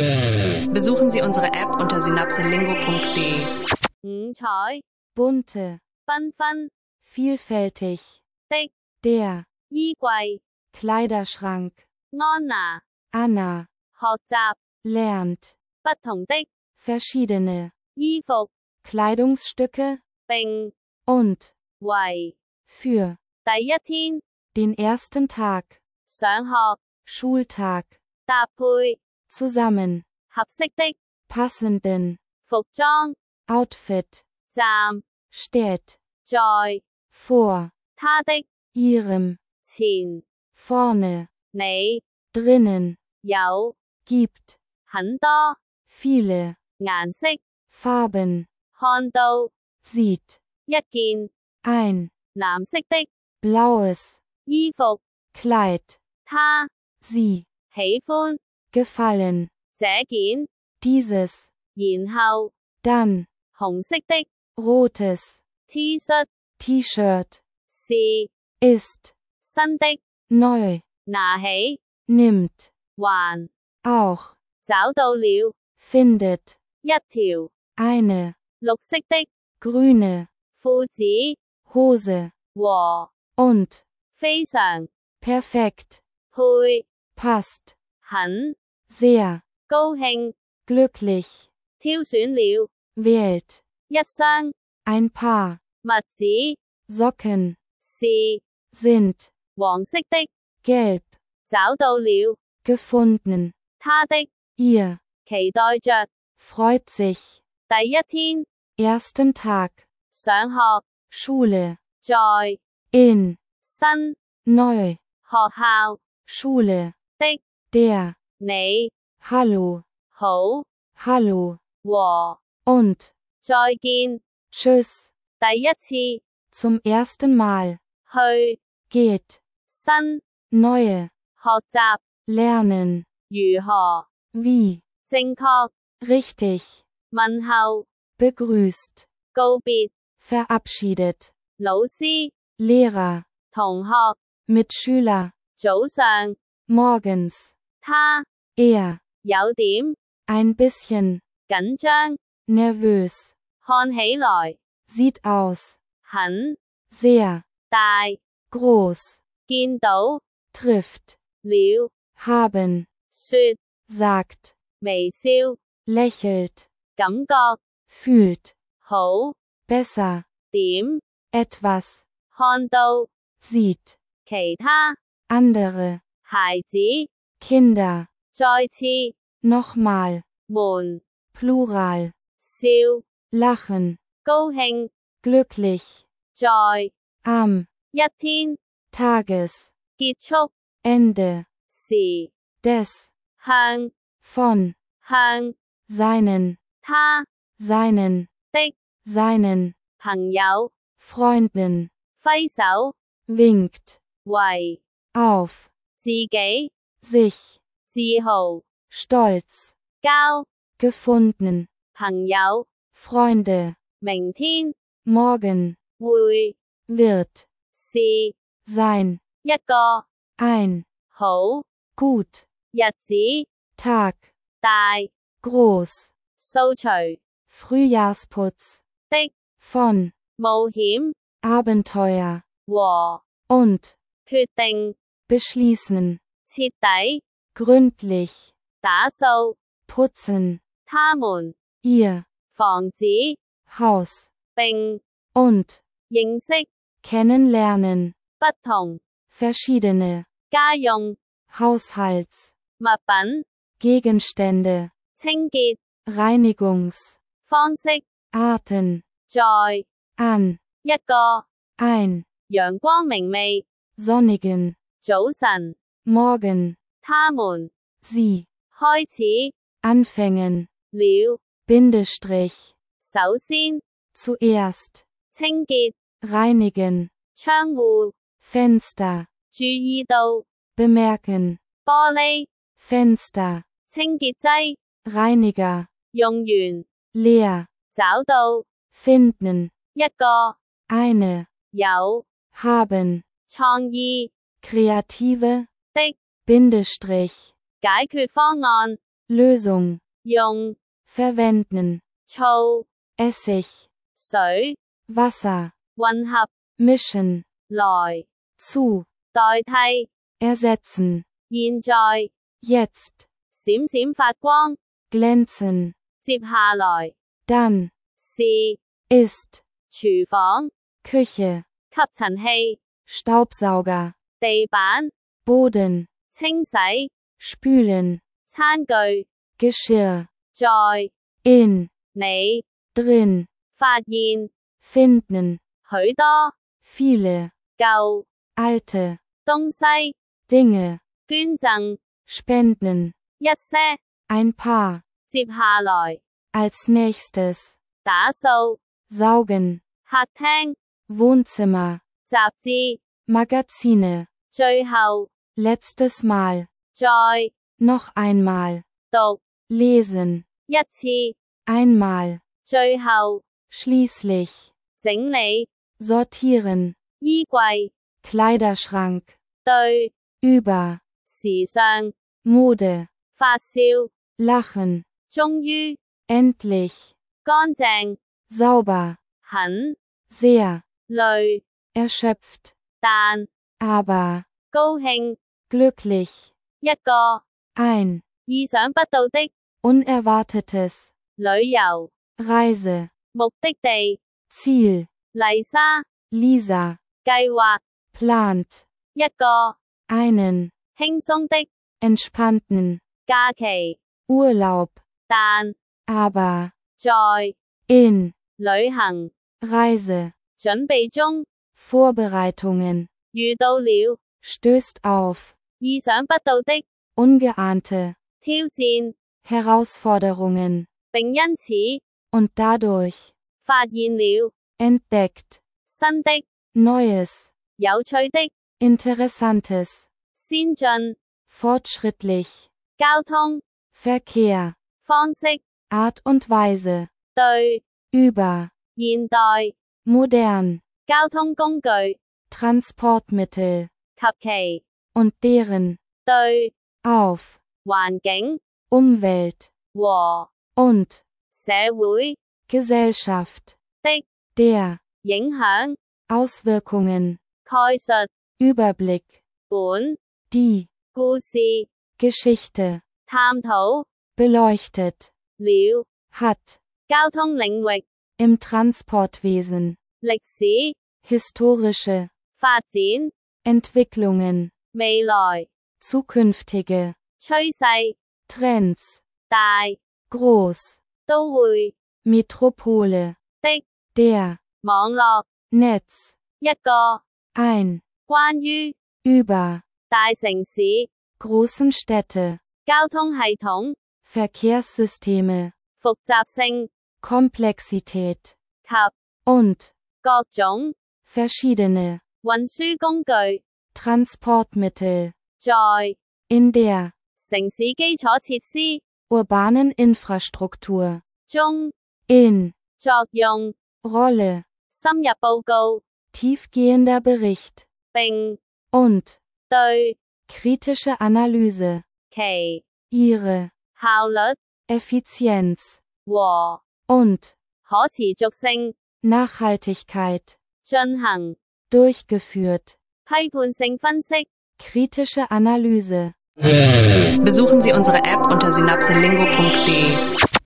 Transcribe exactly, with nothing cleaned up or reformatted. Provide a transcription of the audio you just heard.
Besuchen Sie unsere App unter synapselingo punkt de. 五彩 bunte, 繽紛 vielfältig, 的 der, 衣櫃 Kleiderschrank, 安娜 Anna, 學習 lernt, 不同的 verschiedene, 衣服 Kleidungsstücke, 並 und, 為 für, 第一天 den ersten Tag, 上學 Schultag, 搭配 zusammen, 合適的 passenden, 服裝 Outfit, 站 steht, 在 vor, 他的 ihrem, 前 vorne, 你 drinnen, 有 gibt, 很多 viele, 顏色 Farben, 看到 sieht, 一件 ein, 藍色的 blaues, 衣服 Kleid, 他 sie, 喜歡 gefallen, 這件 dieses, 然後 dann, 紅色的 rotes, T 恤 T-Shirt, 是 ist, 新的 neu, 拿起 nimmt, 還 auch, 找到了 findet, 一條 eine, 綠色的 grüne, 褲子 Hose, 和 und, 非常 perfekt, 配 passt, 很 sehr, 高興 glücklich, 挑選了 wählt, 一雙 ein Paar, 襪子 Socken, 是 sind, 黃色的 gelb, 找到了 gefunden, 他的 ihr, 期待着 freut sich, 第一天 ersten Tag, 上學 Schule, 在 in, 新 neu, 學校 Schule, 的 der, 你 hallo, 好 hallo, 和 und, 再見 tschüss, 第一次 zum ersten Mal, 去 geht, 新 neue, 學習 lernen, 如何 wie, 正確 richtig, 問候 begrüßt, 告別 verabschiedet, 老師 Lehrer, 同學 Mitschüler, 早上 morgens, 他 er, 有點 ein bisschen, 緊張 nervös, 看起來 sieht aus, 很 sehr, 大 groß, 見到 trifft, 了 haben, 說 sagt, 微笑 lächelt, 感覺 fühlt, 好 besser, 點 etwas, 看到 sieht, 其他 andere, 孩子 Kinder, 再次 nochmal, 們 Plural, 笑 lachen, 高興 glücklich, 在 am, 一天 Tages, 結束 Ende, 時 des, 向 von, 向 seinen, 他 seinen, 的 seinen, 朋友 Freunden, 揮手 winkt, 為 auf, 自己 sich, 自豪 stolz, 交 gefunden, 朋友 Freunde, 明天 morgen, 會 wird, 是 sein, 一個 ein, 好 gut, 日子 Tag, 大 groß, 掃除 Frühjahrsputz, 的 von, 冒險 Abenteuer, 和 und, 決定 beschließen, 徹底 gründlich, 打掃 putzen, 他們 ihr, 房子 Haus, 並 und, 認識 kennenlernen, 不同 verschiedene, 家用 Haushalts, 物品 Gegenstände, 清潔 Reinigungs, 方式 Arten, 在 an, 一個 ein, 陽光明媚 sonnigen, 早晨 morgen, 他們 sie, 開始 anfängen, 了 Bindestrich, 首先 zuerst, 清潔 reinigen, 窗戶 Fenster, 注意到 bemerken, 玻璃 Fenster, 清潔劑 Reiniger, 用完 leer, 找到 finden, 一個 eine, 有 haben, 創意 kreative, 的 Bindestrich, 解決方案 Lösung, 用 verwenden, 醋 Essig, 水 Wasser, 混合 mischen, 來 zu, 代替 ersetzen, 現在 jetzt, 閃閃發光 glänzen, 接下來 dann, 是 ist, 廚房 Küche, 吸塵器 Staubsauger, 地板 Boden, 清洗 spülen, 餐具 Geschirr, 在 in, 你 drin, 發現 finden, 許多 viele, 舊 alte, 東西 Dinge, 捐贈 spenden, 一些 ein paar, 接下來 als nächstes, 打掃 saugen, 客廳 Wohnzimmer, 雜誌 Magazine, 最後 letztes Mal, 再 noch einmal, 讀 lesen, 一次 einmal, 最後 schließlich, 整理 sortieren, 衣櫃 Kleiderschrank, 對 über, 時尚 Mode, 發笑 lachen, 終於 endlich, 乾淨 sauber, 很 sehr, 累 erschöpft, 但 aber, 高興 glücklich, 一個 ein, 意想不到的 unerwartetes, 旅遊 Reise, 目的地 Ziel, 麗莎 Lisa, 計劃 plant, 一個 einen, 輕鬆的 entspannten, 假期 Urlaub, 但 aber, 在 in, 旅行 Reise, 準備中 Vorbereitungen, 遇到了 stößt auf, 意想不到的 ungeahnte, 挑戰 Herausforderungen, 並因此 und dadurch, 發現了 entdeckt, 新的 Neues, 有趣的 Interessantes, 先進 fortschrittlich, 交通 Verkehr, 方式 Art und Weise, 對 über, 現代 modern, 交通工具 Transportmittel, 及其 und deren, 對 auf, 環境 Umwelt, 和 und, 社會 Gesellschaft, 的 der, 影響 Auswirkungen, 概述 Überblick, 本 die, 故事 Geschichte, 探討 beleuchtet, 了 hat, 交通領域 im Transportwesen, 歷史 historische, 發展 Entwicklungen, 未來 zukünftige, 趨勢 Trends, 大 groß, 都會 Metropole, 的 der, 網絡 Netz, 一個 ein, 關於 über, 大城市 großen Städte, 交通系統 Verkehrssysteme, 複雜性 Komplexität, 及 und, 各種 verschiedene, 運輸工具 Transportmittel, 在 in der, 城市基礎設施 urbanen Infrastruktur, 中 in, 作用 Rolle, 深入報告 tiefgehender Bericht, 並 und, 對 kritische Analyse, 其 ihre, 效率 Effizienz, 和 und, 可持續性 Nachhaltigkeit, 進行 durchgeführt, 批判性分析 kritische Analyse. Besuchen Sie unsere App unter synapselingo punkt de.